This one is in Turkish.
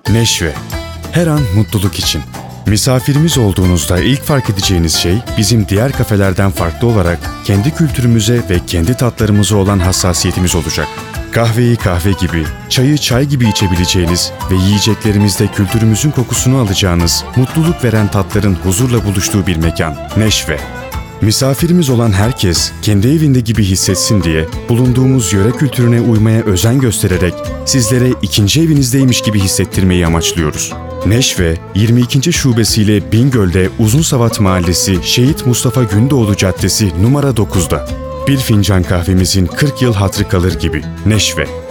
Neşve. Her an mutluluk için. Misafirimiz olduğunuzda ilk fark edeceğiniz şey, bizim diğer kafelerden farklı olarak kendi kültürümüze ve kendi tatlarımıza olan hassasiyetimiz olacak. Kahveyi kahve gibi, çayı çay gibi içebileceğiniz ve yiyeceklerimizde kültürümüzün kokusunu alacağınız, mutluluk veren tatların huzurla buluştuğu bir mekan. Neşve. Misafirimiz olan herkes kendi evinde gibi hissetsin diye bulunduğumuz yöre kültürüne uymaya özen göstererek sizlere ikinci evinizdeymiş gibi hissettirmeyi amaçlıyoruz. Neşve, 22. şubesiyle Bingöl'de Uzunsavat Mahallesi Şehit Mustafa Gündoğdu Caddesi numara 9'da. Bir fincan kahvemizin 40 yıl hatırı kalır gibi. Neşve.